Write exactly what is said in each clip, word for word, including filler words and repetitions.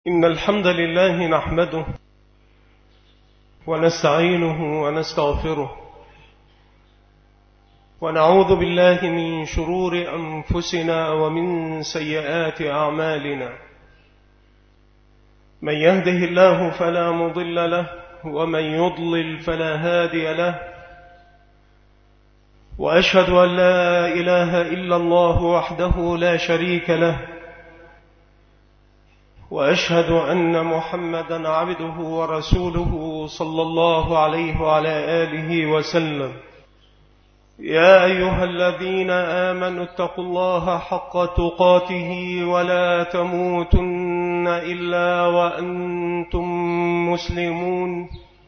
إن الحمد لله نحمده ونستعينه ونستغفره ونعوذ بالله من شرور أنفسنا ومن سيئات أعمالنا. من يهده الله فلا مضل له ومن يضلل فلا هادي له، وأشهد أن لا إله إلا الله وحده لا شريك له، وأشهد أن محمدًا عبده ورسوله صلى الله عليه وعلى آله وسلم. يا أيها الذين آمنوا اتقوا الله حق تقاته ولا تموتن إلا وأنتم مسلمون.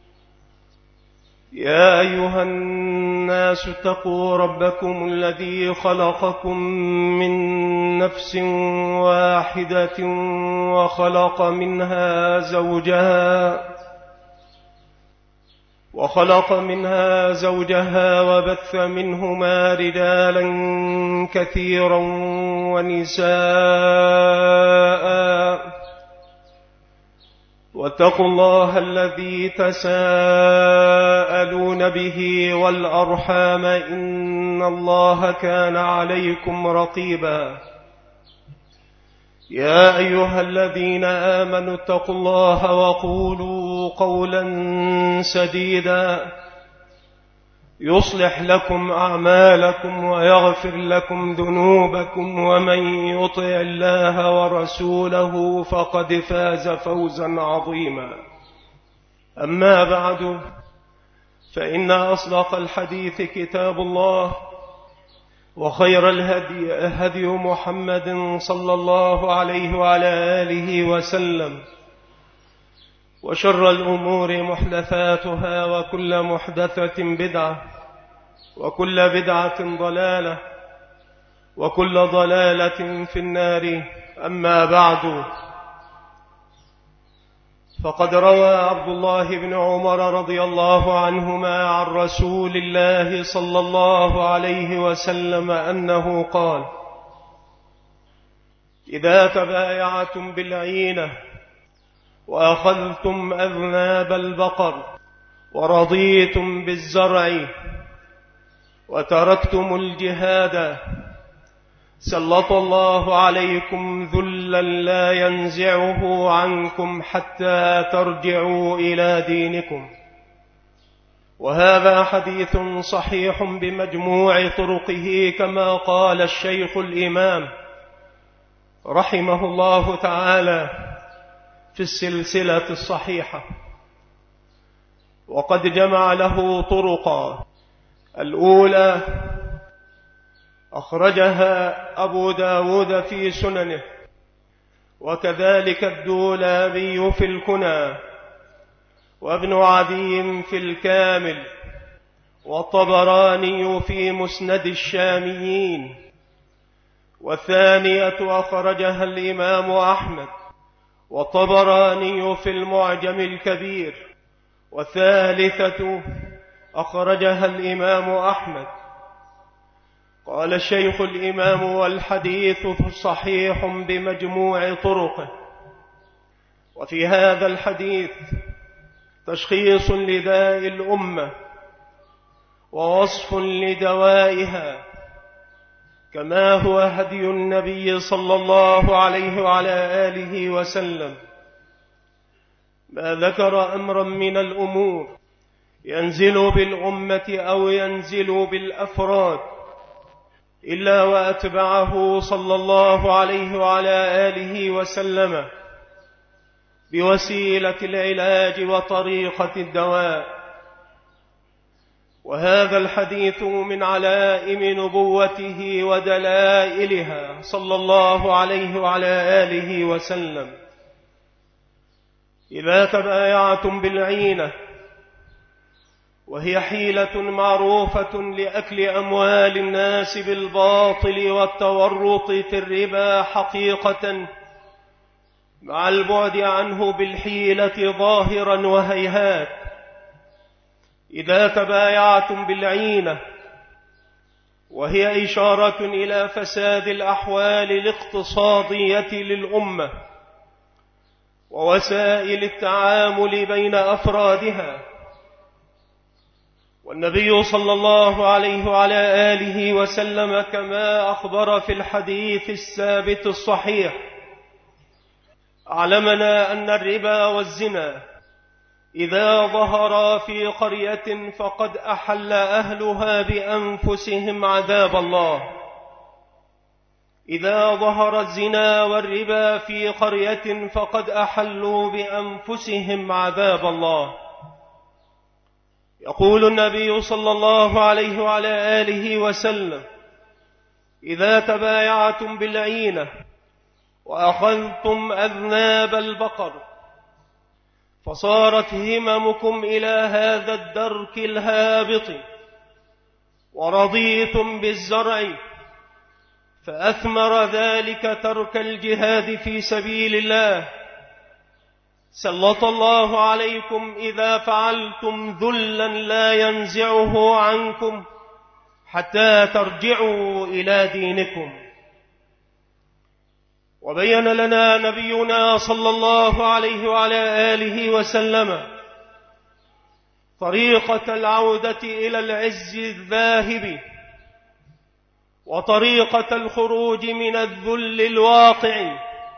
يا أيها الناس اتقوا ربكم الذي خلقكم من نفس واحدة وخلق منها زوجها وخلق منها زوجها وبث منهما رجالا كثيرا ونساء، واتقوا الله الذي تساءلون به والأرحام إن الله كان عليكم رقيبا. يا أيها الذين آمنوا اتقوا الله وقولوا قولا سديدا يصلح لكم أعمالكم ويغفر لكم ذنوبكم، ومن يطع الله ورسوله فقد فاز فوزا عظيما. أما بعد، فإن أصدق الحديث كتاب الله، وخير الهدي هدي محمد صلى الله عليه وعلى آله وسلم، وشر الأمور محدثاتها، وكل محدثة بدعة، وكل بدعة ضلالة، وكل ضلالة في النار. أما بعد، فقد روى عبد الله بن عمر رضي الله عنهما عن رسول الله صلى الله عليه وسلم أنه قال: إذا تبايعتم بالعينة وأخذتم أذناب البقر ورضيتم بالزرع وتركتم الجهاد سلط الله عليكم ذلا لا ينزعه عنكم حتى ترجعوا إلى دينكم. وهذا حديث صحيح بمجموع طرقه، كما قال الشيخ الإمام رحمه الله تعالى في السلسلة الصحيحة. وقد جمع له طرقا. الأولى أخرجها أبو داود في سننه، وكذلك الدولابي في الكنى، وابن عدي في الكامل، والطبراني في مسند الشاميين. والثانية أخرجها الإمام أحمد والطبراني في المعجم الكبير. والثالثة أخرجها الإمام أحمد. قال الشيخ الإمام: والحديث صحيح بمجموع طرقه. وفي هذا الحديث تشخيص لداء الأمة ووصف لدوائها، كما هو هدي النبي صلى الله عليه وعلى آله وسلم. ما ذكر أمرا من الأمور ينزل بالأمة أو ينزل بالأفراد إلا وأتبعه صلى الله عليه وعلى آله وسلم بوسيلة العلاج وطريقة الدواء. وهذا الحديث من علائم نبوته ودلائلها صلى الله عليه وعلى آله وسلم. إذا تبايعتم بالعينة، وهي حيلة معروفة لأكل أموال الناس بالباطل والتورط في الربا حقيقة، مع البعد عنه بالحيلة ظاهرا وهيهات. إذا تبايعتم بالعينة، وهي إشارة إلى فساد الأحوال الاقتصادية للأمة، ووسائل التعامل بين أفرادها. والنبي صلى الله عليه وعلى آله وسلم كما أخبر في الحديث الثابت الصحيح علمنا أن الربا والزنا إذا ظهر في قرية فقد أحل أهلها بأنفسهم عذاب الله. إذا ظهر الزنا والربا في قرية فقد أحلوا بأنفسهم عذاب الله. يقول النبي صلى الله عليه وعلى آله وسلم: إذا تبايعتم بالعينة وأخذتم أذناب البقر فصارت هممكم إلى هذا الدرك الهابط ورضيتم بالزرع فأثمر ذلك ترك الجهاد في سبيل الله، سلط الله عليكم إذا فعلتم ذلا لا ينزعه عنكم حتى ترجعوا إلى دينكم. وبين لنا نبينا صلى الله عليه وعلى آله وسلم طريقة العودة إلى العز الذاهب وطريقة الخروج من الذل الواقع،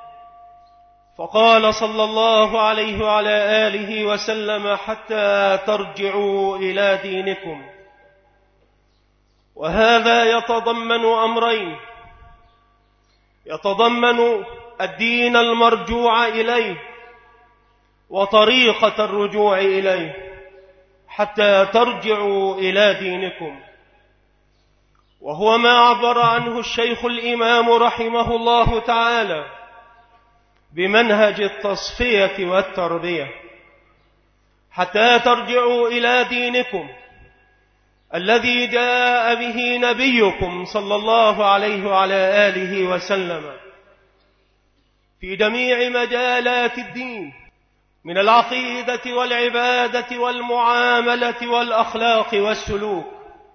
فقال صلى الله عليه وعلى آله وسلم: حتى ترجعوا إلى دينكم. وهذا يتضمن أمرين: يتضمن الدين المرجوع إليه وطريقة الرجوع إليه حتى ترجعوا إلى دينكم، وهو ما عبر عنه الشيخ الإمام رحمه الله تعالى بمنهج التصفية والتربية. حتى ترجعوا إلى دينكم الذي جاء به نبيكم صلى الله عليه وعلى آله وسلم في جميع مجالات الدين من العقيدة والعبادة والمعاملة والأخلاق والسلوك.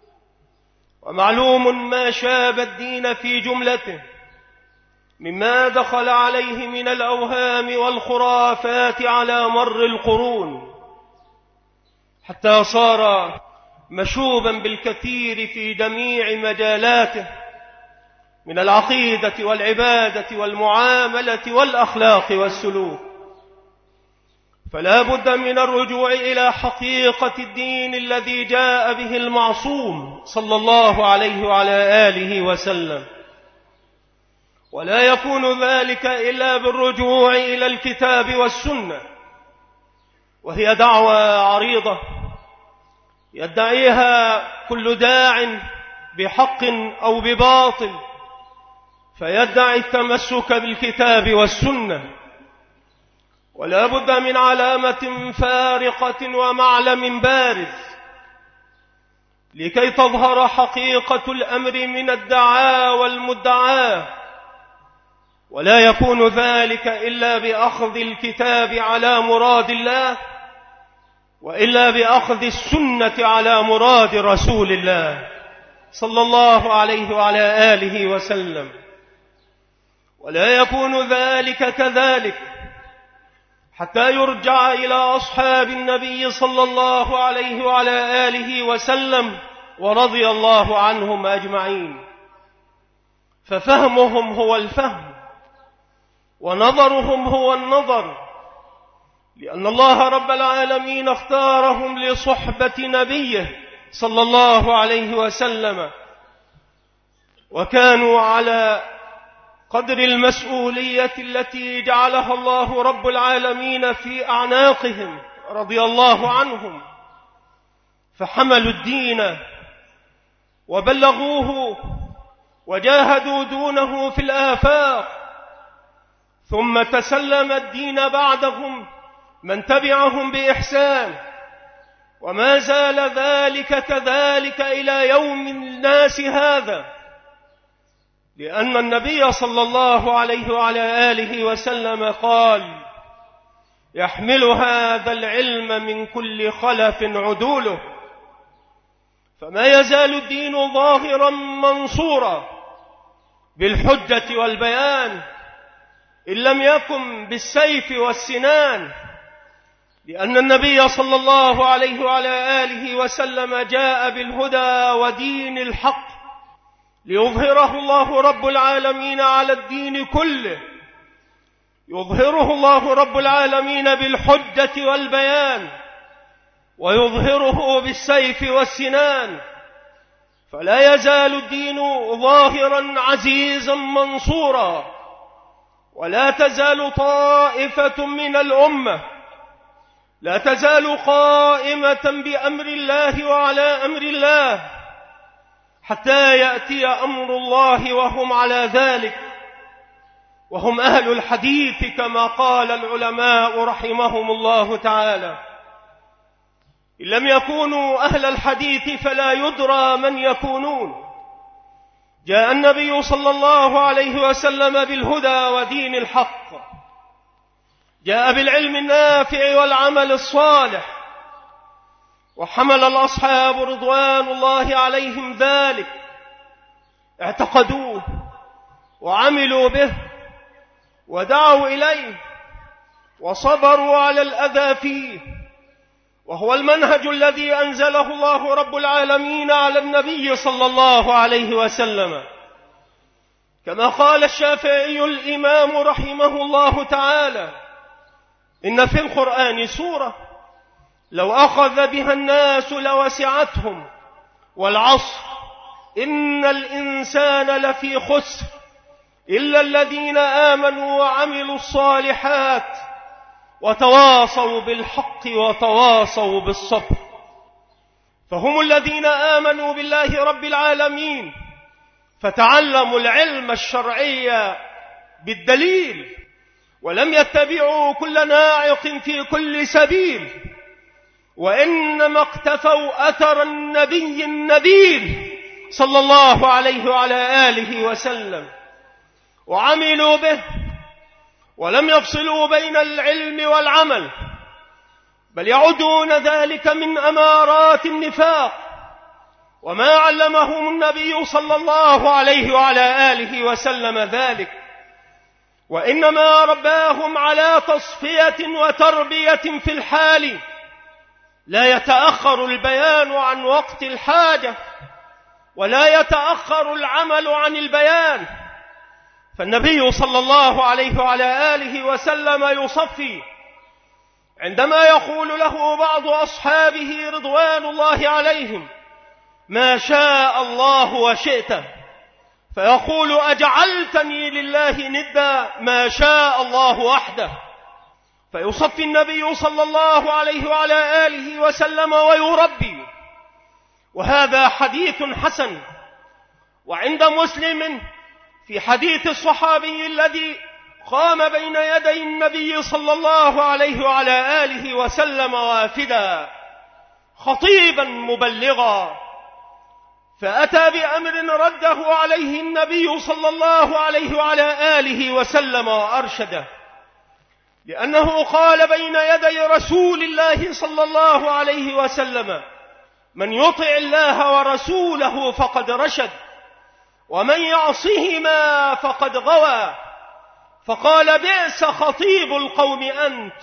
ومعلوم ما شاب الدين في جملته مما دخل عليه من الأوهام والخرافات على مر القرون، حتى صار مشوبا بالكثير في جميع مجالاته من العقيدة والعبادة والمعاملة والأخلاق والسلوك. فلا بد من الرجوع إلى حقيقة الدين الذي جاء به المعصوم صلى الله عليه وعلى آله وسلم، ولا يكون ذلك إلا بالرجوع إلى الكتاب والسنة، وهي دعوة عريضة يدعيها كل داع بحق أو بباطل، فيدعي التمسك بالكتاب والسنة، ولا بد من علامة فارقة ومعلم بارز لكي تظهر حقيقة الأمر من الدعاء والمدعاة، ولا يكون ذلك إلا بأخذ الكتاب على مراد الله، وإلا بأخذ السنة على مراد رسول الله صلى الله عليه وعلى آله وسلم. ولا يكون ذلك كذلك حتى يرجع إلى أصحاب النبي صلى الله عليه وعلى آله وسلم ورضي الله عنهم أجمعين، ففهمهم هو الفهم ونظرهم هو النظر، لأن الله رب العالمين اختارهم لصحبة نبيه صلى الله عليه وسلم، وكانوا على قدر المسؤولية التي جعلها الله رب العالمين في أعناقهم رضي الله عنهم، فحملوا الدين وبلغوه وجاهدوا دونه في الآفاق، ثم تسلم الدين بعدهم من تبعهم بإحسان، وما زال ذلك كذلك إلى يوم الناس هذا، لأن النبي صلى الله عليه وعلى آله وسلم قال: يحمل هذا العلم من كل خلف عدوله، فما يزال الدين ظاهرا منصورا بالحجة والبيان، إن لم يكن بالسيف والسنان، لأن النبي صلى الله عليه وعلى آله وسلم جاء بالهدى ودين الحق ليظهره الله رب العالمين على الدين كله، يظهره الله رب العالمين بالحجة والبيان، ويظهره بالسيف والسنان، فلا يزال الدين ظاهرا عزيزا منصورا، ولا تزال طائفة من الأمة لا تزال قائمة بأمر الله وعلى أمر الله حتى يأتي أمر الله وهم على ذلك، وهم أهل الحديث كما قال العلماء رحمهم الله تعالى. إن لم يكونوا أهل الحديث فلا يدرى من يكونون. جاء النبي صلى الله عليه وسلم بالهدى ودين الحق، جاء بالعلم النافع والعمل الصالح، وحمل الأصحاب رضوان الله عليهم ذلك، اعتقدوه وعملوا به ودعوا إليه وصبروا على الأذى فيه، وهو المنهج الذي أنزله الله رب العالمين على النبي صلى الله عليه وسلم، كما قال الشافعي الإمام رحمه الله تعالى: إن في القرآن سورة لو أخذ بها الناس لوسعتهم، والعصر إن الإنسان لفي خسر إلا الذين آمنوا وعملوا الصالحات وتواصوا بالحق وتواصوا بالصبر. فهم الذين آمنوا بالله رب العالمين فتعلموا العلم الشرعي بالدليل، ولم يتبعوا كل ناعق في كل سبيل، وإنما اقتفوا أثر النبي النبيل صلى الله عليه وعلى آله وسلم وعملوا به، ولم يفصلوا بين العلم والعمل، بل يعدون ذلك من أمارات النفاق، وما علمهم النبي صلى الله عليه وعلى آله وسلم ذلك، وإنما رباهم على تصفية وتربية في الحال، لا يتأخر البيان عن وقت الحاجة، ولا يتأخر العمل عن البيان. فالنبي صلى الله عليه وعلى آله وسلم يصفي عندما يقول له بعض أصحابه رضوان الله عليهم: ما شاء الله وشئت، فيقول: أجعلتني لله ندا، ما شاء الله وحده. فيصفي النبي صلى الله عليه وعلى آله وسلم ويربي، وهذا حديث حسن. وعند مسلم في حديث الصحابي الذي قام بين يدي النبي صلى الله عليه وعلى آله وسلم وافدا خطيبا مبلغا، فأتى بأمر رده عليه النبي صلى الله عليه وعلى آله وسلم وأرشده، لأنه قال بين يدي رسول الله صلى الله عليه وسلم: من يطع الله ورسوله فقد رشد، ومن يعصهما فقد غوى. فقال: بئس خطيب القوم أنت.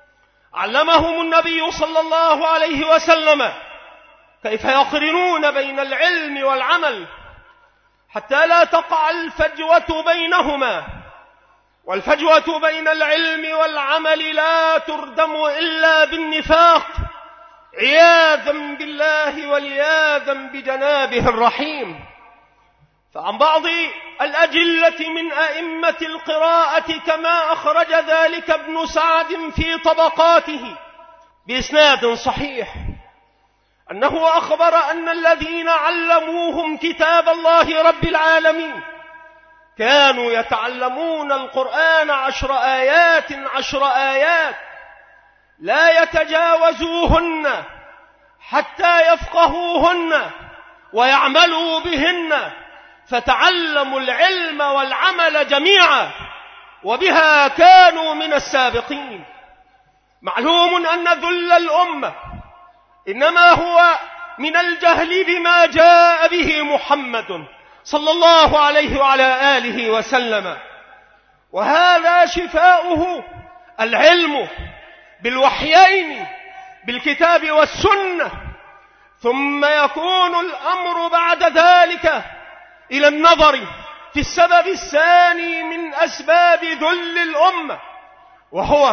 علمهم النبي صلى الله عليه وسلم كيف يقرنون بين العلم والعمل حتى لا تقع الفجوة بينهما، والفجوة بين العلم والعمل لا تردم إلا بالنفاق، عياذا بالله والعياذا بجنابه الرحيم. فعن بعض الأجلة من أئمة القراءة كما أخرج ذلك ابن سعد في طبقاته بإسناد صحيح أنه أخبر أن الذين علموهم كتاب الله رب العالمين كانوا يتعلمون القرآن عشر آيات عشر آيات لا يتجاوزوهن حتى يفقهوهن ويعملوا بهن، فتعلموا العلم والعمل جميعا، وبها كانوا من السابقين. معلوم أن ذل الأمة إنما هو من الجهل بما جاء به محمد صلى الله عليه وعلى آله وسلم، وهذا شفاؤه العلم بالوحيين بالكتاب والسنة. ثم يكون الأمر بعد ذلك إلى النظر في السبب الثاني من أسباب ذل الأمة، وهو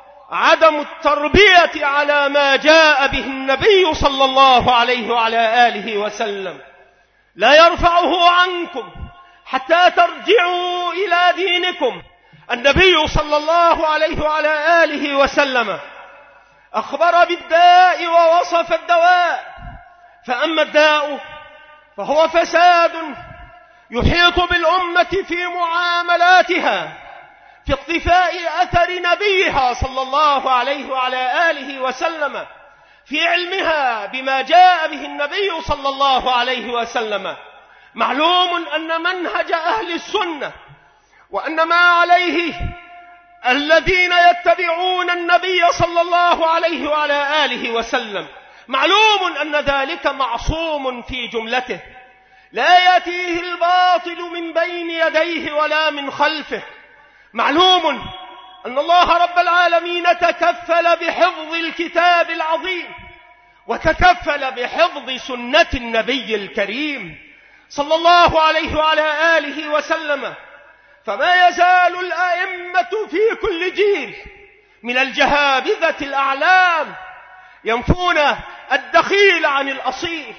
عدم التربية على ما جاء به النبي صلى الله عليه وعلى آله وسلم. لا يرفعه عنكم حتى ترجعوا إلى دينكم. النبي صلى الله عليه وعلى آله وسلم أخبر بالداء ووصف الدواء. فأما الداء فهو فساد يحيط بالأمة في معاملاتها، في اقتفاء أثر نبيها صلى الله عليه وعلى آله وسلم، في علمها بما جاء به النبي صلى الله عليه وسلم. معلوم أن منهج أهل السنة وأن ما عليه الذين يتبعون النبي صلى الله عليه وعلى آله وسلم، معلوم أن ذلك معصوم في جملته، لا يأتيه الباطل من بين يديه ولا من خلفه. معلوم أن الله رب العالمين تكفل بحفظ الكتاب العظيم، وتكفل بحفظ سنة النبي الكريم صلى الله عليه وعلى آله وسلم. فما يزال الأئمة في كل جيل من الجهابذة الأعلام ينفون الدخيل عن الأصيل،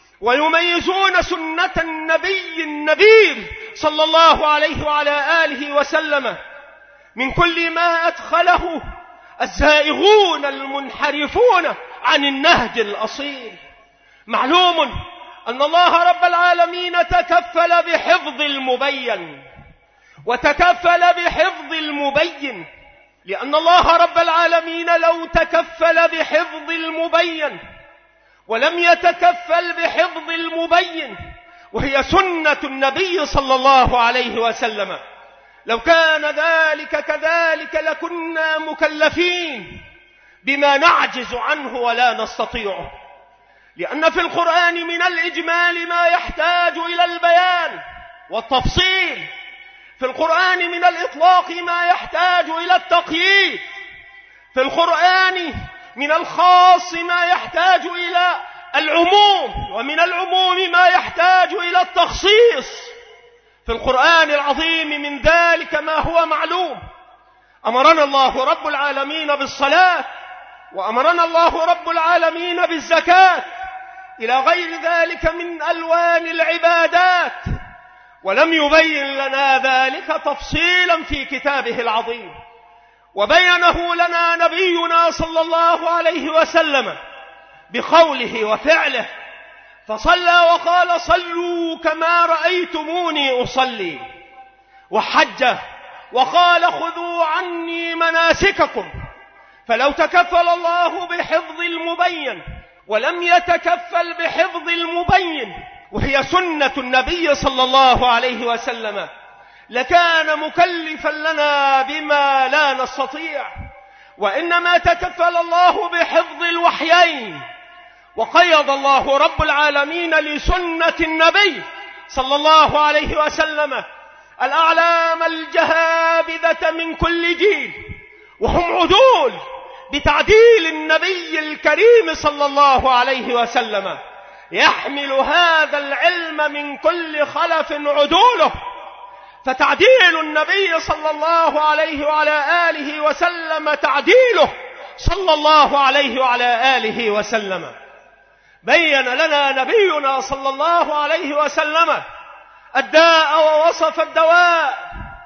ويميزون سنة النبي النبيل صلى الله عليه وعلى آله وسلم من كل ما أدخله الزائغون المنحرفون عن النهج الأصيل. معلوم أن الله رب العالمين تكفل بحفظ المبين، وتكفل بحفظ المبين، لأن الله رب العالمين لو تكفل بحفظ المبين ولم يتكفل بحفظ المبين وهي سنة النبي صلى الله عليه وسلم، لو كان ذلك كذلك لكنا مكلفين بما نعجز عنه ولا نستطيعه. لأن في القرآن من الإجمال ما يحتاج إلى البيان والتفصيل، في القرآن من الإطلاق ما يحتاج إلى التقييد، في القرآن من الخاص ما يحتاج إلى العموم، ومن العموم ما يحتاج إلى التخصيص. في القرآن العظيم من ذلك ما هو معلوم. أمرنا الله رب العالمين بالصلاة، وأمرنا الله رب العالمين بالزكاة، إلى غير ذلك من ألوان العبادات، ولم يبين لنا ذلك تفصيلا في كتابه العظيم، وبينه لنا نبينا صلى الله عليه وسلم بقوله وفعله، فصلى وقال صلوا كما رأيتموني أصلي، وحج وقال خذوا عني مناسككم. فلو تكفل الله بحفظ المبين ولم يتكفل بحفظ المبين وهي سنة النبي صلى الله عليه وسلم لكان مكلفا لنا بما لا نستطيع. وإنما تكفل الله بحفظ الوحيين، وقيض الله رب العالمين لسنة النبي صلى الله عليه وسلم الأعلام الجهابذة من كل جيل، وهم عدول بتعديل النبي الكريم صلى الله عليه وسلم، يحمل هذا العلم من كل خلف عدوله. فتعديل النبي صلى الله عليه وعلى آله وسلم تعديله صلى الله عليه وعلى آله وسلم. بين لنا نبينا صلى الله عليه وسلم الداء ووصف الدواء.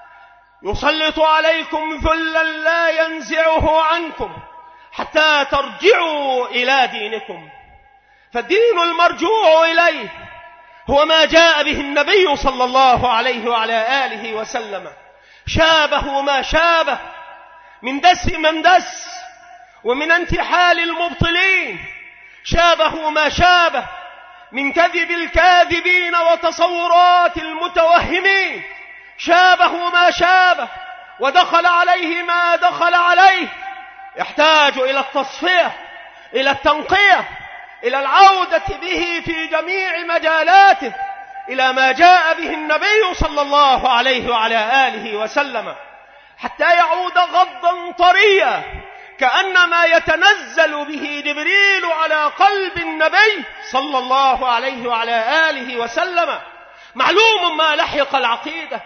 يسلط عليكم ذلا لا ينزعه عنكم حتى ترجعوا إلى دينكم. فالدين المرجوع إليه هو ما جاء به النبي صلى الله عليه وعلى آله وسلم، شابه ما شابه من دس من دس ومن انتحال المبطلين، شابه ما شابه من كذب الكاذبين وتصورات المتوهمين، شابه ما شابه ودخل عليه ما دخل عليه. يحتاج إلى التصفية، إلى التنقية، إلى العودة به في جميع مجالاته إلى ما جاء به النبي صلى الله عليه وعلى آله وسلم. حتى يعود غضا طريا كأنما يتنزل به جبريل على قلب النبي صلى الله عليه وعلى آله وسلم. معلوم ما لحق العقيدة،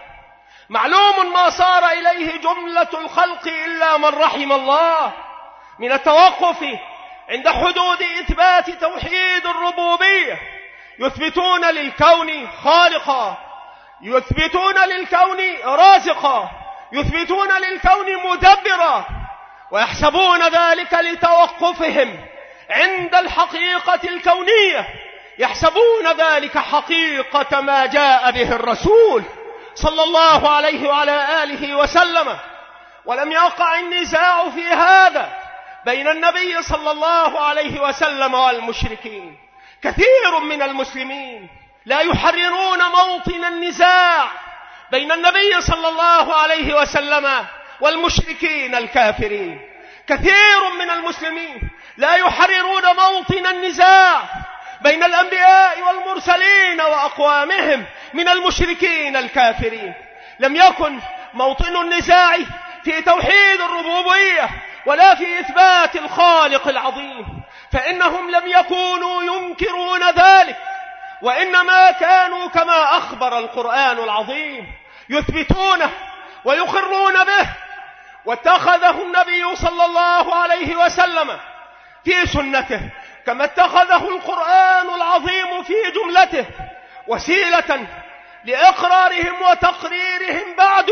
معلوم ما صار إليه جملة الخلق إلا من رحم الله من التوقف عند حدود إثبات توحيد الربوبية. يثبتون للكون خالقا، يثبتون للكون رازقا، يثبتون للكون مدبرا، ويحسبون ذلك لتوقفهم عند الحقيقة الكونية، يحسبون ذلك حقيقة ما جاء به الرسول صلى الله عليه وعلى آله وسلم. ولم يقع النزاع في هذا بين النبي صلى الله عليه وسلم والمشركين. كثير من المسلمين لا يحررون موطن النزاع بين النبي صلى الله عليه وسلم والمشركين الكافرين. كثير من المسلمين لا يحررون موطن النزاع بين الأنبياء والمرسلين وأقوامهم من المشركين الكافرين. لم يكن موطن النزاع في توحيد الربوبية ولا في إثبات الخالق العظيم، فإنهم لم يكونوا ينكرون ذلك، وإنما كانوا كما أخبر القرآن العظيم يثبتونه ويقرون به. واتخذه النبي صلى الله عليه وسلم في سنته كما اتخذه القرآن العظيم في جملته وسيلة لإقرارهم وتقريرهم بعد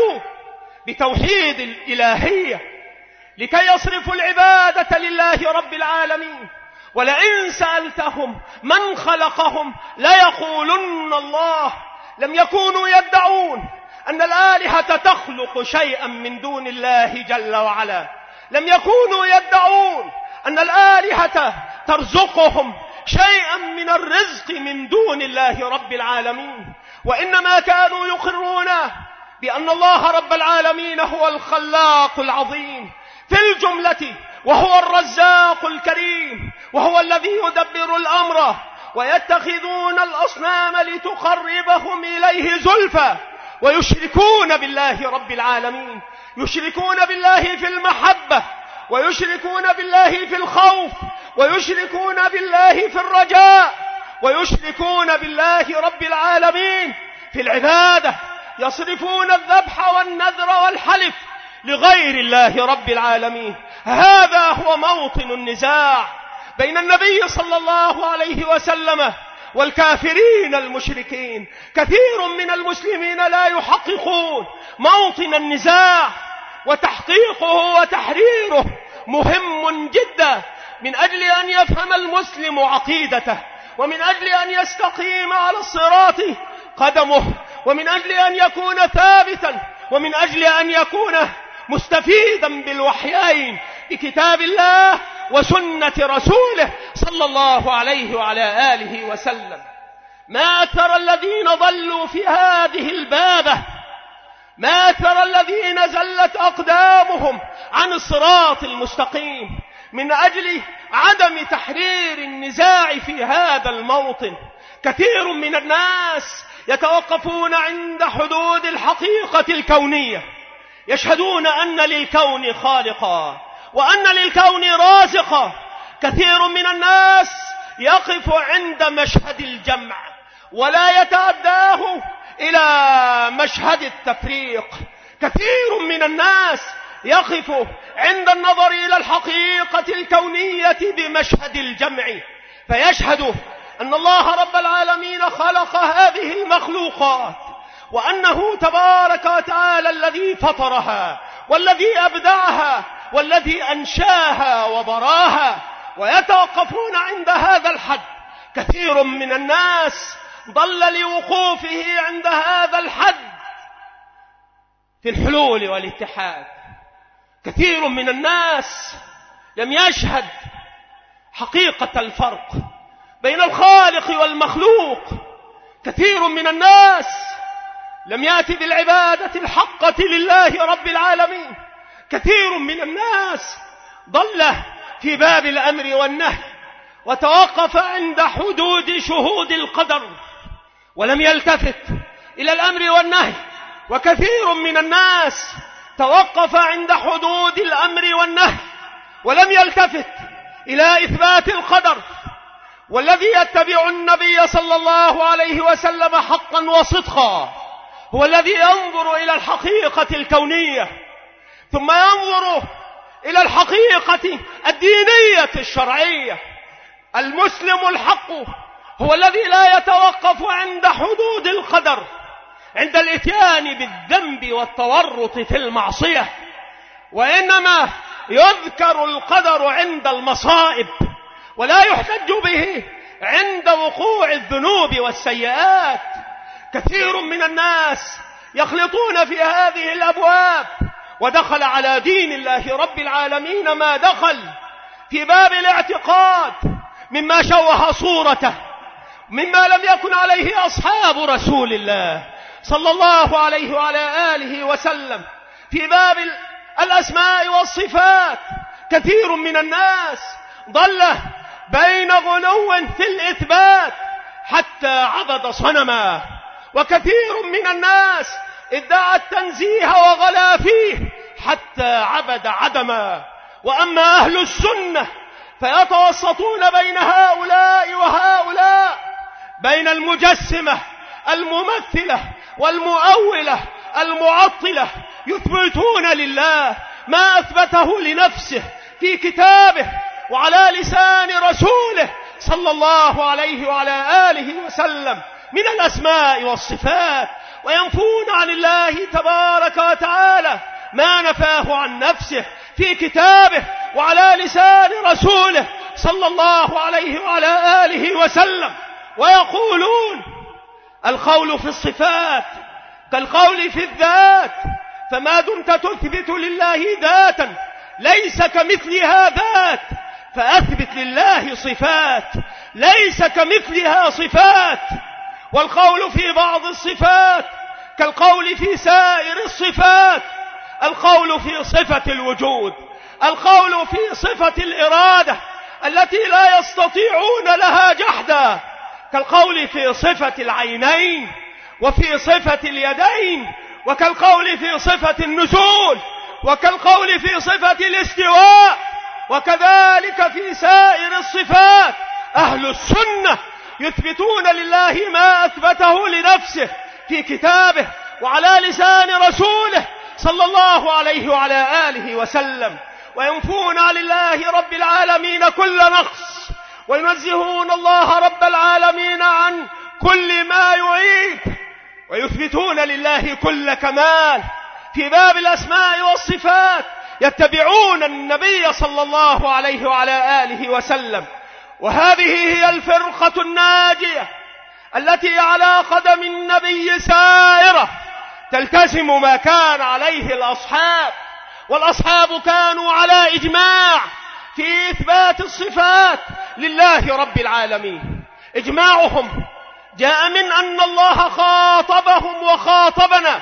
بتوحيد الإلهية، لكي يصرفوا العبادة لله رب العالمين. ولئن سألتهم من خلقهم ليقولن الله. لم يكونوا يدعون أن الآلهة تخلق شيئا من دون الله جل وعلا، لم يكونوا يدعون أن الآلهة ترزقهم شيئا من الرزق من دون الله رب العالمين، وإنما كانوا يقرون بأن الله رب العالمين هو الخلاق العظيم في الجملة، وهو الرزاق الكريم، وهو الذي يدبر الأمر. ويتخذون الأصنام لتقربهم إليه زلفى، ويشركون بالله رب العالمين، يشركون بالله في المحبة، ويشركون بالله في الخوف، ويشركون بالله في الرجاء، ويشركون بالله رب العالمين في العبادة. يصرفون الذبح والنذر والحلف لغير الله رب العالمين. هذا هو موطن النزاع بين النبي صلى الله عليه وسلم والكافرين المشركين. كثير من المسلمين لا يحققون موطن النزاع، وتحقيقه وتحريره مهم جدا من أجل أن يفهم المسلم عقيدته، ومن أجل أن يستقيم على الصراط قدمه، ومن أجل أن يكون ثابتا، ومن أجل أن يكون مستفيدا بالوحيين بكتاب الله وسنة رسوله صلى الله عليه وعلى آله وسلم. ما ترى الذين ضلوا في هذه البابة، ما ترى الذين زلت أقدامهم عن الصراط المستقيم من أجل عدم تحرير النزاع في هذا الموطن. كثير من الناس يتوقفون عند حدود الحقيقة الكونية، يشهدون أن للكون خالقا وأن للكون رازقا. كثير من الناس يقف عند مشهد الجمع ولا يتعداه إلى مشهد التفريق. كثير من الناس يقف عند النظر إلى الحقيقة الكونية بمشهد الجمع، فيشهد أن الله رب العالمين خلق هذه المخلوقات، وأنه تبارك وتعالى الذي فطرها والذي أبدعها والذي أنشاها وبراها، ويتوقفون عند هذا الحد. كثير من الناس ضل لوقوفه عند هذا الحد في الحلول والاتحاد. كثير من الناس لم يشهد حقيقة الفرق بين الخالق والمخلوق. كثير من الناس لم يأتي بالعبادة الحقة لله رب العالمين. كثير من الناس ضل في باب الأمر والنهي وتوقف عند حدود شهود القدر ولم يلتفت إلى الأمر والنهي. وكثير من الناس توقف عند حدود الأمر والنهي ولم يلتفت إلى إثبات القدر. والذي يتبع النبي صلى الله عليه وسلم حقا وصدقا هو الذي ينظر إلى الحقيقة الكونية ثم ينظر إلى الحقيقة الدينية الشرعية. المسلم الحق هو الذي لا يتوقف عند حدود القدر عند الإتيان بالذنب والتورط في المعصية، وإنما يذكر القدر عند المصائب ولا يحتج به عند وقوع الذنوب والسيئات. كثير من الناس يخلطون في هذه الأبواب، ودخل على دين الله رب العالمين ما دخل في باب الاعتقاد مما شوه صورته، مما لم يكن عليه أصحاب رسول الله صلى الله عليه وعلى آله وسلم. في باب الأسماء والصفات كثير من الناس ضل بين غلو في الإثبات حتى عبد صنما، وكثير من الناس ادعى التنزيه وغلا فيه حتى عبد عدما. وأما أهل السنة فيتوسطون بين هؤلاء وهؤلاء، بين المجسمة الممثلة والمؤولة المعطلة، يثبتون لله ما أثبته لنفسه في كتابه وعلى لسان رسوله صلى الله عليه وعلى آله وسلم من الأسماء والصفات، وينفون عن الله تبارك وتعالى ما نفاه عن نفسه في كتابه وعلى لسان رسوله صلى الله عليه وعلى آله وسلم. ويقولون القول في الصفات كالقول في الذات، فما دمت تثبت لله ذاتا ليس كمثلها ذات فأثبت لله صفات ليس كمثلها صفات. والقول في بعض الصفات كالقول في سائر الصفات، القول في صفة الوجود، القول في صفة الإرادة التي لا يستطيعون لها جحدا، كالقول في صفة العينين وفي صفة اليدين، وكالقول في صفة النزول، وكالقول في صفة الاستواء، وكذلك في سائر الصفات. أهل السنة يثبتون لله ما أثبته لنفسه في كتابه وعلى لسان رسوله صلى الله عليه وعلى آله وسلم، وينفون عن الله رب العالمين كل نقص، وينزهون الله رب العالمين عن كل ما يعيب، ويثبتون لله كل كمال. في باب الأسماء والصفات يتبعون النبي صلى الله عليه وعلى آله وسلم. وهذه هي الفرقة الناجية التي على قدم النبي سائرة، تلتزم ما كان عليه الأصحاب، والأصحاب كانوا على إجماع في إثبات الصفات لله رب العالمين. إجماعهم جاء من أن الله خاطبهم وخاطبنا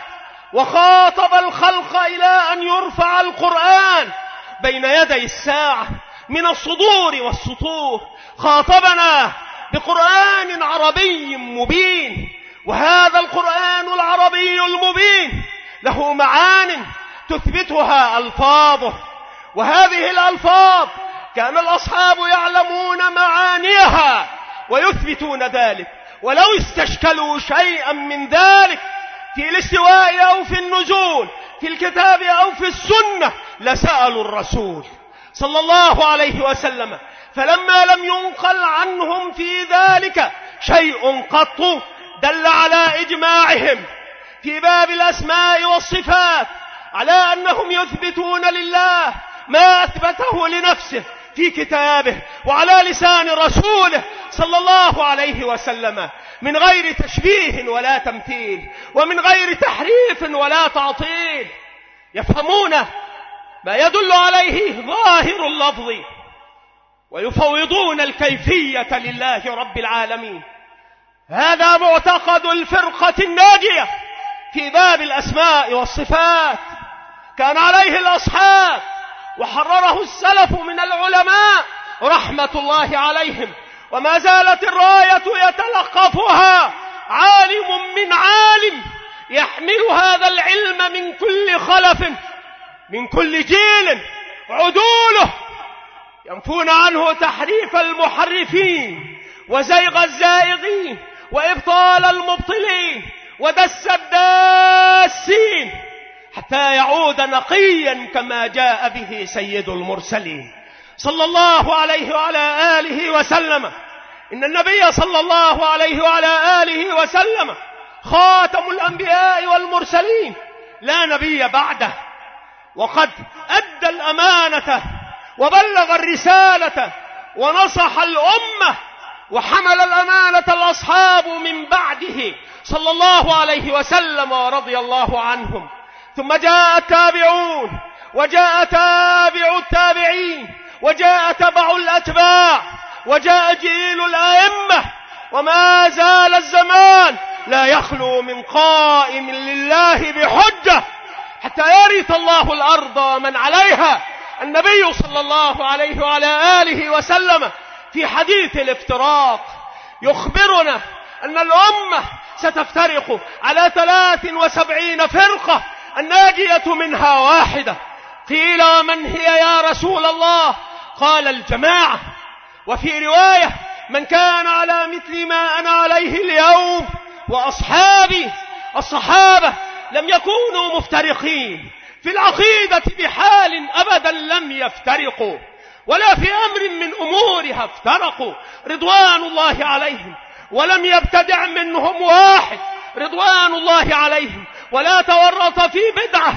وخاطب الخلق إلى أن يرفع القرآن بين يدي الساعة من الصدور والسطور، خاطبنا بقرآن عربي مبين. وهذا القرآن العربي المبين له معان تثبتها ألفاظه، وهذه الألفاظ كان الأصحاب يعلمون معانيها ويثبتون ذلك، ولو استشكلوا شيئا من ذلك في الاستواء أو في النزول في الكتاب أو في السنة لسألوا الرسول صلى الله عليه وسلم، فلما لم ينقل عنهم في ذلك شيء قط دل على إجماعهم في باب الأسماء والصفات على أنهم يثبتون لله ما أثبته لنفسه في كتابه وعلى لسان رسوله صلى الله عليه وسلم، من غير تشبيه ولا تمثيل، ومن غير تحريف ولا تعطيل. يفهمون ما يدل عليه ظاهر اللفظ ويفوضون الكيفية لله رب العالمين. هذا معتقد الفرقة الناجية في باب الأسماء والصفات، كان عليه الأصحاب وحرره السلف من العلماء رحمة الله عليهم، وما زالت الراية يتلقفها عالم من عالم يحمل هذا العلم من كل خلف من كل جيل عدوله ينفون عنه تحريف المحرفين وزيغ الزائغين وإبطال المبطلين ودس الداسين، حتى يعود نقيا كما جاء به سيد المرسلين صلى الله عليه وعلى آله وسلم. إن النبي صلى الله عليه وعلى آله وسلم خاتم الأنبياء والمرسلين، لا نبي بعده، وقد أدى الأمانة وبلغ الرسالة ونصح الأمة وحمل الأمانة الأصحاب من بعده صلى الله عليه وسلم ورضي الله عنهم. ثم جاء التابعون وجاء تابع التابعين وجاء تبع الأتباع وجاء جيل الأئمة، وما زال الزمان لا يخلو من قائم لله بحجة حتى يرث الله الأرض ومن عليها. النبي صلى الله عليه وعلى آله وسلم في حديث الافتراق يخبرنا أن الأمة ستفترق على ثلاث وسبعين فرقة، الناجية منها واحدة. قيل ومن هي يا رسول الله؟ قال الجماعة. وفي رواية من كان على مثل ما أنا عليه اليوم وأصحابي. الصحابة لم يكونوا مفترقين في العقيدة بحال أبدا، لم يفترقوا، ولا في أمر من أمورها افترقوا رضوان الله عليهم، ولم يبتدع منهم واحد رضوان الله عليهم، ولا تورط في بدعة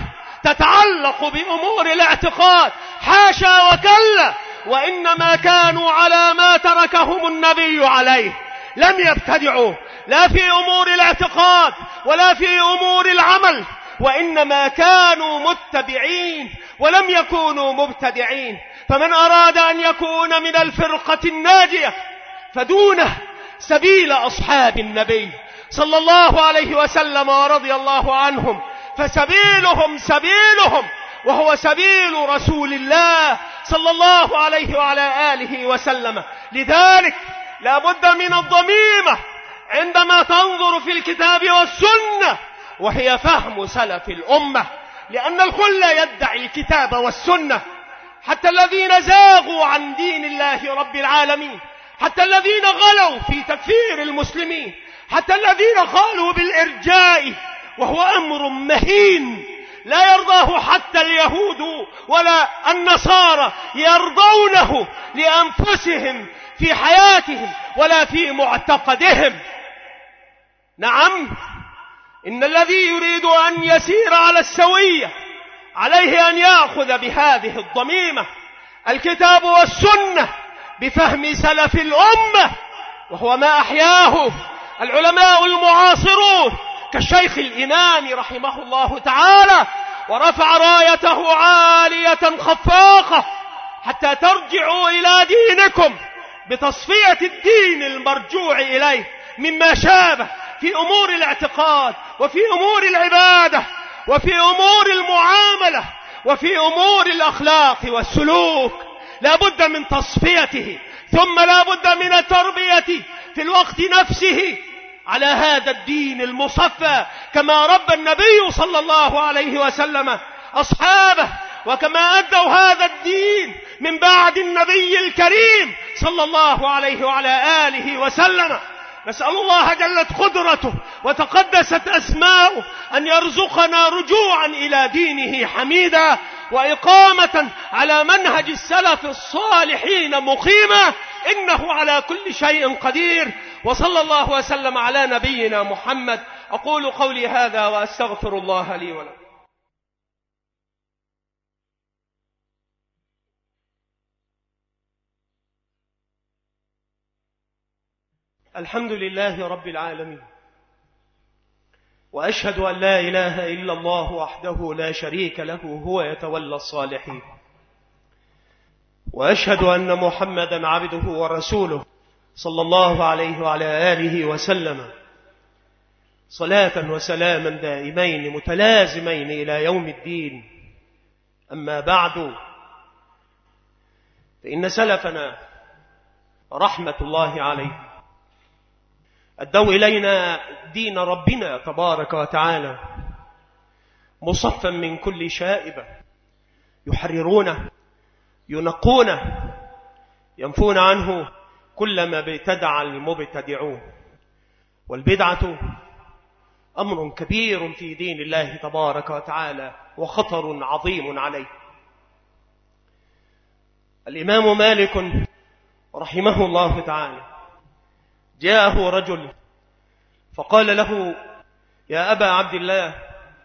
تتعلق بأمور الاعتقاد، حاشا وكلا، وإنما كانوا على ما تركهم النبي عليه، لم يبتدعوا لا في أمور الاعتقاد ولا في أمور العمل، وإنما كانوا متبعين ولم يكونوا مبتدعين. فمن أراد أن يكون من الفرقة الناجية فدونه سبيل أصحاب النبي صلى الله عليه وسلم ورضي الله عنهم، فسبيلهم سبيلهم وهو سبيل رسول الله صلى الله عليه وعلى آله وسلم. لذلك لا بد من الضميمة عندما تنظر في الكتاب والسنة، وهي فهم سلف الأمة، لأن الكل يدعي الكتاب والسنة، حتى الذين زاغوا عن دين الله رب العالمين، حتى الذين غلوا في تكفير المسلمين، حتى الذين قالوا بالإرجاء، وهو أمر مهين لا يرضاه حتى اليهود ولا النصارى يرضونه لأنفسهم في حياتهم ولا في معتقدهم. نعم، إن الذي يريد أن يسير على السوية عليه أن يأخذ بهذه الضميمة الكتاب والسنة بفهم سلف الأمة، وهو ما أحياه العلماء المعاصرون كالشيخ الإمام رحمه الله تعالى، ورفع رايته عالية خفاقة حتى ترجعوا إلى دينكم بتصفية الدين المرجوع إليه مما شابه في أمور الاعتقاد وفي أمور العبادة وفي أمور المعاملة وفي أمور الأخلاق والسلوك. لا بد من تصفيته، ثم لا بد من التربية في الوقت نفسه على هذا الدين المصفى، كما ربى النبي صلى الله عليه وسلم أصحابه، وكما أدوا هذا الدين من بعد النبي الكريم صلى الله عليه وعلى آله وسلم. نسأل الله جلت قدرته وتقدست أسماؤه أن يرزقنا رجوعا إلى دينه حميدا، وإقامة على منهج السلف الصالحين مقيما، إنه على كل شيء قدير. وصلى الله وسلم على نبينا محمد. أقول قولي هذا وأستغفر الله لي ولكم. الحمد لله رب العالمين، وأشهد أن لا إله إلا الله وحده لا شريك له هو يتولى الصالحين، وأشهد أن محمدا عبده ورسوله صلى الله عليه وعلى آله وسلم، صلاة وسلاما دائمين متلازمين إلى يوم الدين. أما بعد، فإن سلفنا رحمة الله عليه أدوا إلينا دين ربنا تبارك وتعالى مصفا من كل شائبة، يحررونه، ينقونه، ينفون عنه كل ما ابتدع المبتدعون. والبدعة أمر كبير في دين الله تبارك وتعالى وخطر عظيم عليه. الإمام مالك رحمه الله تعالى جاءه رجل فقال له: يا أبا عبد الله،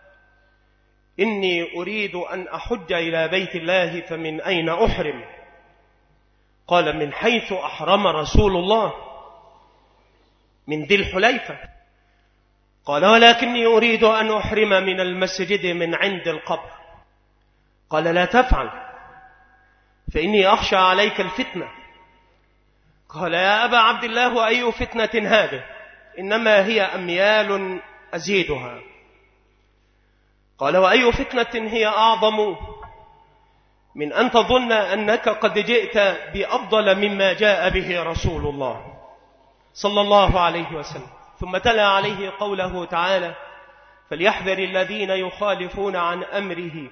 إني أريد أن أحج إلى بيت الله فمن أين أحرم؟ قال: من حيث أحرم رسول الله، من ذي الحليفة. قال: ولكني أريد أن أحرم من المسجد من عند القبر. قال: لا تفعل، فإني أخشى عليك الفتنة. قال: يا أبا عبد الله، وأي فتنة هذه؟ إنما هي أميال أزيدها. قال: وأي فتنة هي أعظم من أن تظن أنك قد جئت بأفضل مما جاء به رسول الله صلى الله عليه وسلم. ثم تلا عليه قوله تعالى: فليحذر الذين يخالفون عن أمره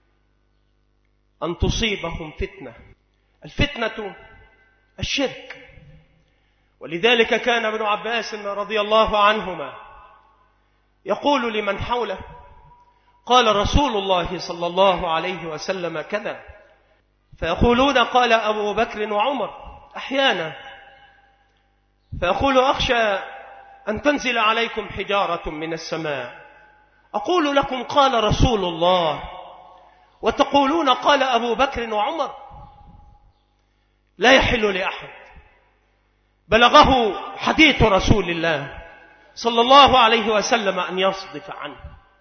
أن تصيبهم فتنة. الفتنة الشرك. ولذلك كان ابن عباس رضي الله عنهما يقول لمن حوله: قال رسول الله صلى الله عليه وسلم كذا، فيقولون قال أبو بكر وعمر أحيانا، فيقول: أخشى أن تنزل عليكم حجارة من السماء، أقول لكم قال رسول الله وتقولون قال أبو بكر وعمر. لا يحل لأحد بلغه حديث رسول الله صلى الله عليه وسلم أن يصدف عنه.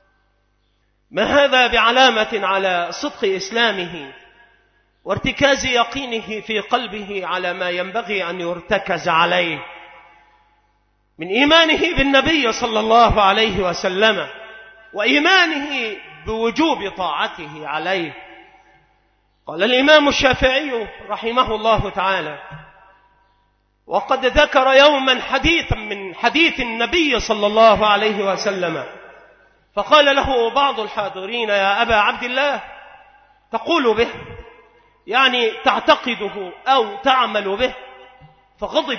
ما هذا بعلامة على صدق إسلامه وارتكاز يقينه في قلبه على ما ينبغي أن يرتكز عليه من إيمانه بالنبي صلى الله عليه وسلم وإيمانه بوجوب طاعته عليه. قال الإمام الشافعي رحمه الله تعالى: وقد ذكر يوما حديثا من حديث النبي صلى الله عليه وسلم، فقال له بعض الحاضرين: يا أبا عبد الله، تقول به، يعني تعتقده أو تعمل به؟ فغضب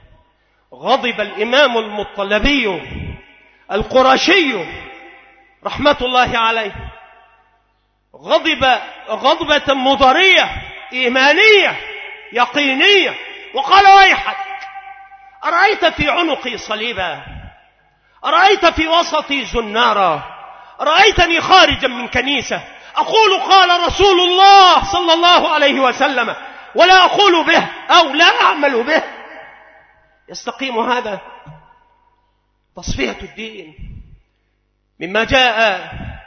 غضب الإمام المطلبي القرشي رحمة الله عليه، غضب غضبة مضرية إيمانية يقينية، وقال: ويحك، أرأيت في عنقي صليبا؟ أرأيت في وسطي زنارا؟ رأيتني خارجا من كنيسة أقول قال رسول الله صلى الله عليه وسلم ولا أقول به أو لا أعمل به؟ يستقيم هذا؟ تصفية الدين مما جاء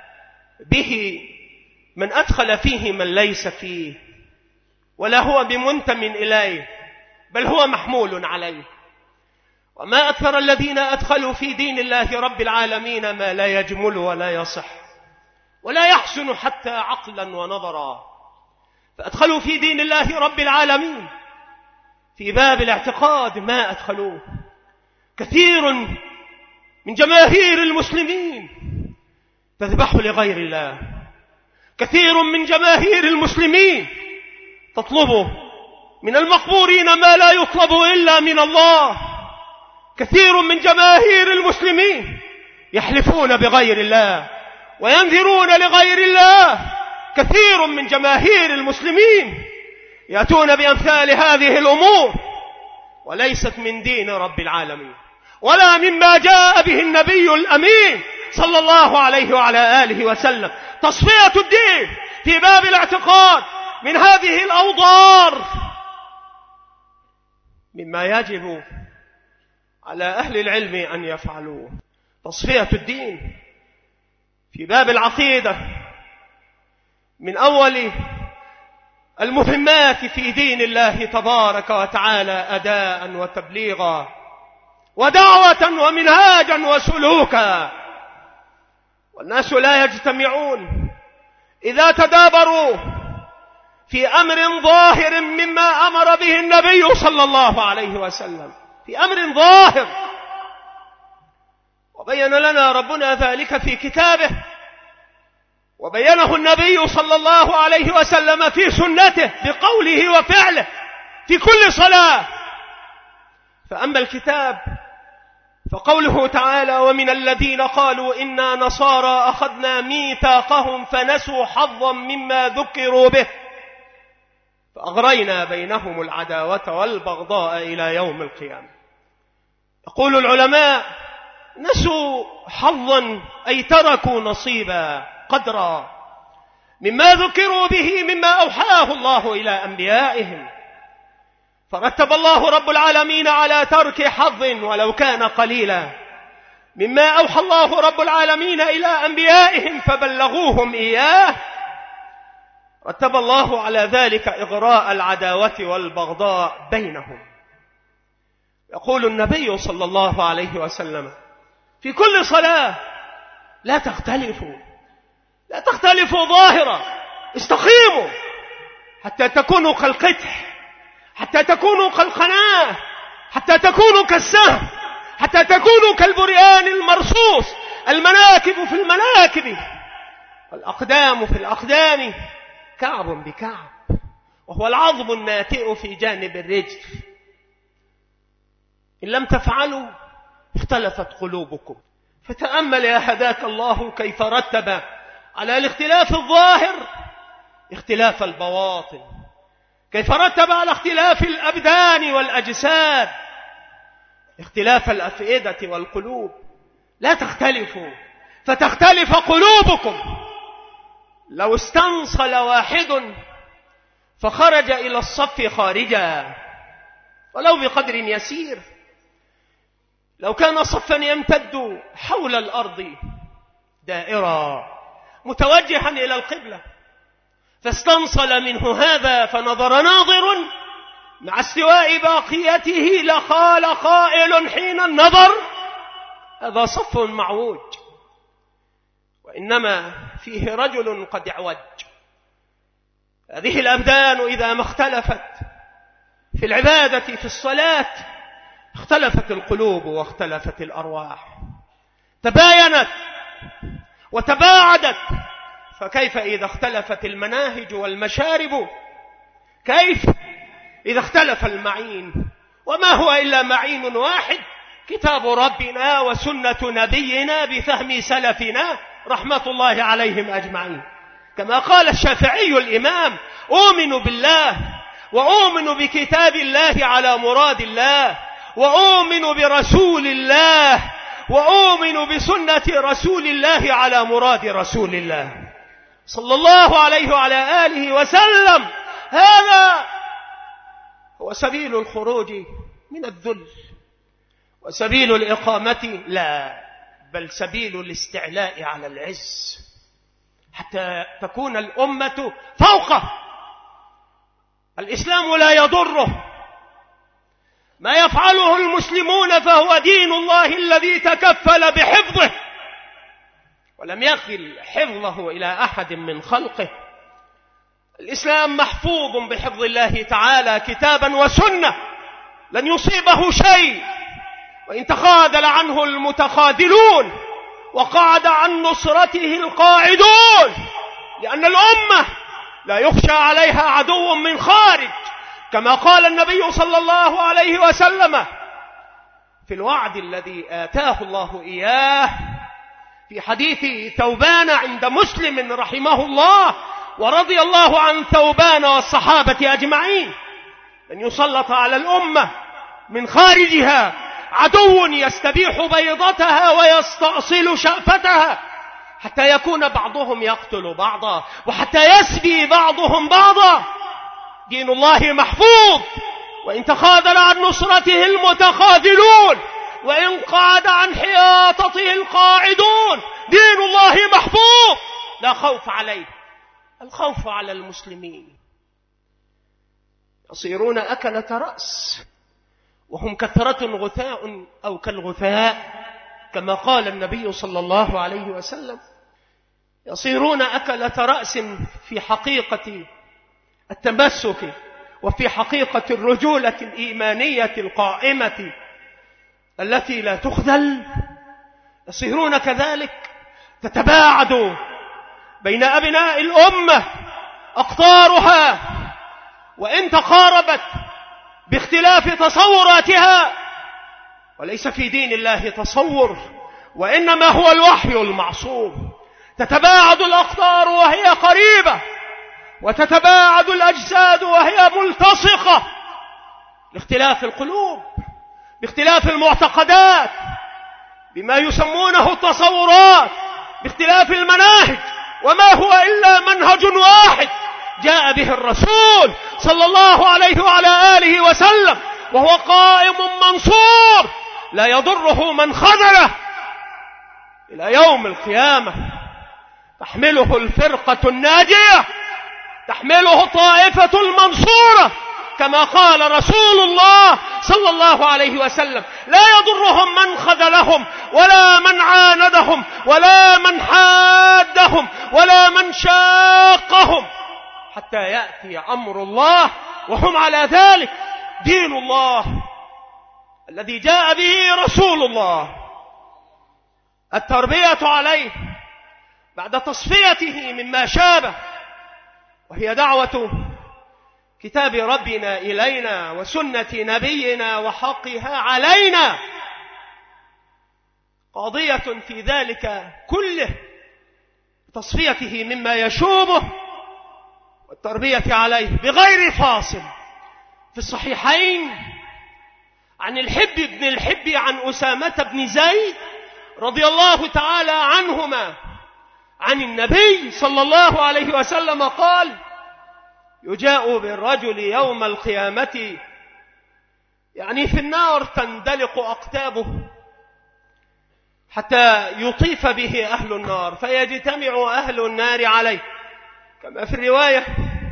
به من أدخل فيه من ليس فيه، ولا هو بمنتم إليه بل هو محمول عليه. وما أكثر الذين أدخلوا في دين الله رب العالمين ما لا يجمل ولا يصح ولا يحسن حتى عقلا ونظرا. فأدخلوا في دين الله رب العالمين في باب الاعتقاد ما أدخلوه. كثير من جماهير المسلمين تذبح لغير الله، كثير من جماهير المسلمين تطلب من المقبورين ما لا يطلب إلا من الله، كثير من جماهير المسلمين يحلفون بغير الله وينذرون لغير الله، كثير من جماهير المسلمين يأتون بأمثال هذه الأمور وليست من دين رب العالمين ولا مما جاء به النبي الأمين صلى الله عليه وعلى آله وسلم. تصفية الدين في باب الاعتقاد من هذه الأوضار مما يجب على أهل العلم أن يفعلوه. تصفية الدين في باب العقيدة من أول المهمات في دين الله تبارك وتعالى أداء وتبليغا ودعوة ومنهاجا وسلوكا. والناس لا يجتمعون إذا تدابروا في أمر ظاهر مما أمر به النبي صلى الله عليه وسلم، في أمر ظاهر، وبين لنا ربنا ذلك في كتابه وبينه النبي صلى الله عليه وسلم في سنته بقوله وفعله في كل صلاة. فأما الكتاب فقوله تعالى: ومن الذين قالوا إنا نصارى أخذنا ميثاقهم فنسوا حظا مما ذكروا به فأغرينا بينهم العداوة والبغضاء إلى يوم القيامة. يقول العلماء: نسوا حظا أي تركوا نصيبا قدرا مما ذكروا به مما أوحاه الله إلى أنبيائهم، فرتب الله رب العالمين على ترك حظ ولو كان قليلا مما أوحى الله رب العالمين إلى أنبيائهم فبلغوهم إياه، رتب الله على ذلك إغراء العداوة والبغضاء بينهم. يقول النبي صلى الله عليه وسلم في كل صلاة: لا تختلفوا لا تختلفوا ظاهرا، استقيموا حتى تكونوا كالقدح، حتى تكونوا كالقناة، حتى تكونوا كالسهم، حتى تكونوا كالبريان المرصوص، المناكب في المناكب والأقدام في الأقدام كعب بكعب، وهو العظم الناتئ في جانب الرجل. إن لم تفعلوا اختلفت قلوبكم. فتأمل يا هداك الله كيف رتب على الاختلاف الظاهر اختلاف البواطن، كيف رتب على اختلاف الأبدان والأجساد اختلاف الأفئدة والقلوب. لا تختلفوا فتختلف قلوبكم. لو استنصل واحد فخرج إلى الصف خارجا ولو بقدر يسير، لو كان صفا يمتد حول الأرض دائرة متوجها إلى القبلة، فاستنصل منه هذا فنظر ناظر مع استواء باقيته لقال قائل حين النظر: هذا صف معوج، وإنما فيه رجل قد اعوج. هذه الأبدان إذا ما اختلفت في العبادة في الصلاة اختلفت القلوب واختلفت الأرواح، تباينت وتباعدت. فكيف إذا اختلفت المناهج والمشارب؟ كيف إذا اختلف المعين؟ وما هو إلا معين واحد: كتاب ربنا وسنة نبينا بفهم سلفنا رحمة الله عليهم أجمعين. كما قال الشافعي الإمام: أؤمن بالله وأؤمن بكتاب الله على مراد الله، وأؤمن برسول الله، وأؤمن بسنة رسول الله على مراد رسول الله صلى الله عليه وعلى آله وسلم. هذا هو سبيل الخروج من الذل، وسبيل الإقامة لا، بل سبيل الاستعلاء على العز حتى تكون الأمة فوقه. الإسلام لا يضره، ما يفعله المسلمون فهو دين الله الذي تكفل بحفظه ولم يخل حفظه إلى أحد من خلقه. الإسلام محفوظ بحفظ الله تعالى كتابا وسنة، لن يصيبه شيء، وإن تخاذل عنه المتخاذلون وقعد عن نصرته القاعدون، لأن الأمة لا يخشى عليها عدو من خارج، كما قال النبي صلى الله عليه وسلم في الوعد الذي آتاه الله إياه في حديث ثوبان عند مسلم رحمه الله ورضي الله عن ثوبان والصحابة أجمعين: لن يسلط على الأمة من خارجها عدو يستبيح بيضتها ويستأصل شأفتها، حتى يكون بعضهم يقتل بعضا وحتى يسبي بعضهم بعضا. دين الله محفوظ، وإن تخاذل عن نصرته المتخاذلون، وإن قعد عن حياطته القاعدون، دين الله محفوظ لا خوف عليه. الخوف على المسلمين يصيرون أكلة رأس وهم كثرة غثاء أو كالغثاء، كما قال النبي صلى الله عليه وسلم: يصيرون أكلة رأس في حقيقة التمسك وفي حقيقة الرجولة الإيمانية القائمة التي لا تخذل. يصيرون كذلك، تتباعد بين أبناء الأمة أقطارها، وإن تقاربت باختلاف تصوراتها، وليس في دين الله تصور، وإنما هو الوحي المعصوم. تتباعد الأقطار وهي قريبة، وتتباعد الأجساد وهي ملتصقة، لاختلاف القلوب، باختلاف المعتقدات، بما يسمونه التصورات، باختلاف المناهج، وما هو إلا منهج واحد جاء به الرسول صلى الله عليه وعلى آله وسلم، وهو قائم منصور لا يضره من خذله إلى يوم القيامة. تحمله الفرقة الناجية، تحمله الطائفة المنصورة، كما قال رسول الله صلى الله عليه وسلم: لا يضرهم من خذلهم ولا من عاندهم ولا من حادهم ولا من شاقهم، حتى يأتي أمر الله وهم على ذلك. دين الله الذي جاء به رسول الله، التربية عليه بعد تصفيته مما شابه، وهي دعوة كتاب ربنا إلينا وسنة نبينا وحقها علينا، قضية في ذلك كله تصفيته مما يشوبه والتربية عليه بغير فاصل. في الصحيحين عن الحب بن الحب عن أسامة بن زيد رضي الله تعالى عنهما عن النبي صلى الله عليه وسلم قال: يجاء بالرجل يوم القيامة، يعني في النار، تندلق أقتابه حتى يطيف به أهل النار، فيجتمع أهل النار عليه، كما في الرواية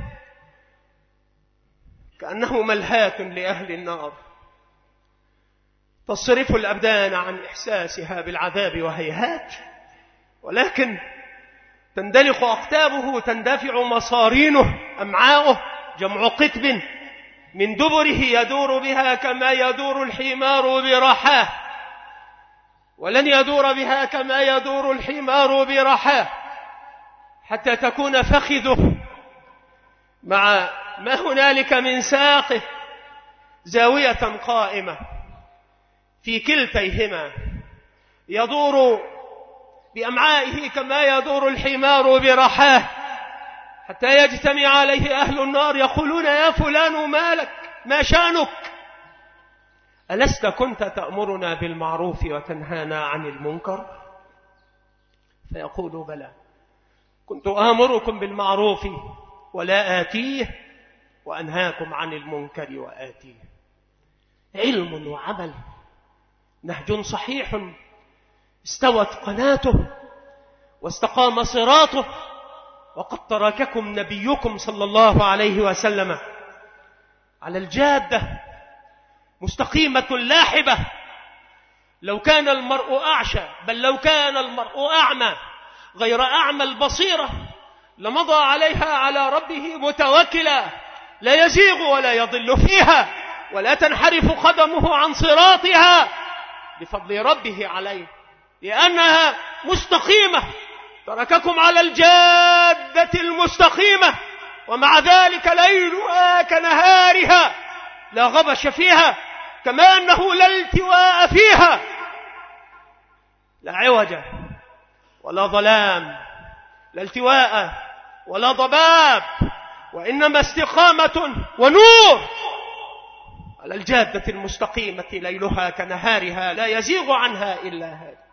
كأنه ملهاة لأهل النار تصرف الأبدان عن إحساسها بالعذاب وهيهات، ولكن تندلق أقتابه، تندفع مصارينه، أمعاؤه جمع قطب، من دبره يدور بها كما يدور الحمار برحاه، ولن يدور بها كما يدور الحمار برحاه، حتى تكون فخذه مع ما هنالك من ساقه زاوية قائمة في كلتيهما، يدور بأمعائه كما يدور الحمار برحاه، حتى يجتمع عليه أهل النار يقولون: يا فلان ما لك، ما شأنك؟ ألست كنت تأمرنا بالمعروف وتنهانا عن المنكر؟ فيقول: بلى، كنت آمركم بالمعروف ولا آتيه، وأنهاكم عن المنكر وآتيه. علم وعمل، نهج صحيح استوت قناته واستقام صراطه، وقد ترككم نبيكم صلى الله عليه وسلم على الجادة مستقيمة لاحبة. لو كان المرء أعشى، بل لو كان المرء أعمى غير أعمى البصيرة، لمضى عليها على ربه متوكلا، لا يزيغ ولا يضل فيها، ولا تنحرف قدمه عن صراطها بفضل ربه عليه، لأنها مستقيمة. ترككم على الجادة المستقيمة، ومع ذلك ليلها كنهارها، لا غبش فيها، كما أنه لا التواء فيها، لا عوج ولا ظلام، لا التواء ولا ضباب، وإنما استقامة ونور على الجادة المستقيمة، ليلها كنهارها، لا يزيغ عنها إلا هذا.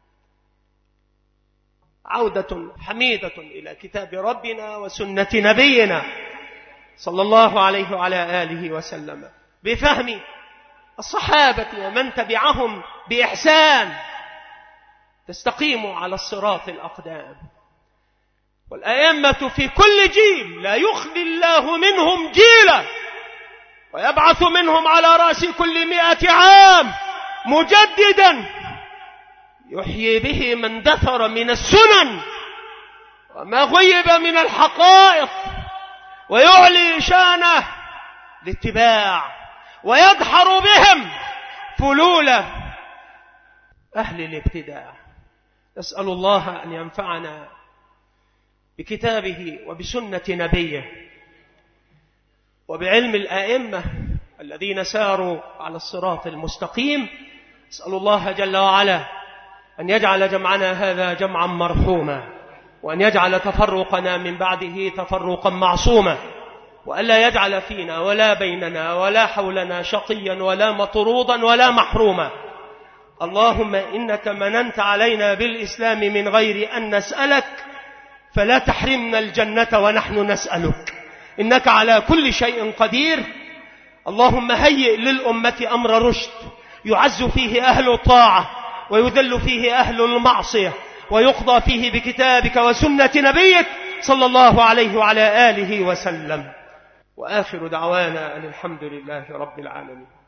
عودة حميدة إلى كتاب ربنا وسنة نبينا صلى الله عليه وعلى آله وسلم، بفهم الصحابة ومن تبعهم بإحسان، تستقيم على الصراط الأقدام. والأئمة في كل جيل لا يخلي الله منهم جيلا، ويبعث منهم على رأس كل مئة عام مجددا يحيي به من دثر من السنن وما غيب من الحقائق، ويعلي شانه لاتباع، ويدحر بهم فلول أهل الابتداع. نسأل الله أن ينفعنا بكتابه وبسنة نبيه وبعلم الآئمة الذين ساروا على الصراط المستقيم. أسأل الله جل وعلا أن يجعل جمعنا هذا جمعا مرحوما، وأن يجعل تفرقنا من بعده تفرقا معصوما، وألا يجعل فينا ولا بيننا ولا حولنا شقيا ولا مطرودا ولا محروما. اللهم إنك مننت علينا بالإسلام من غير أن نسألك، فلا تحرمنا الجنة ونحن نسألك، إنك على كل شيء قدير. اللهم هيئ للأمة أمر رشد يعز فيه أهل الطاعة ويذل فيه أهل المعصية، ويقضى فيه بكتابك وسنة نبيك صلى الله عليه وعلى آله وسلم. وآخر دعوانا أن الحمد لله رب العالمين.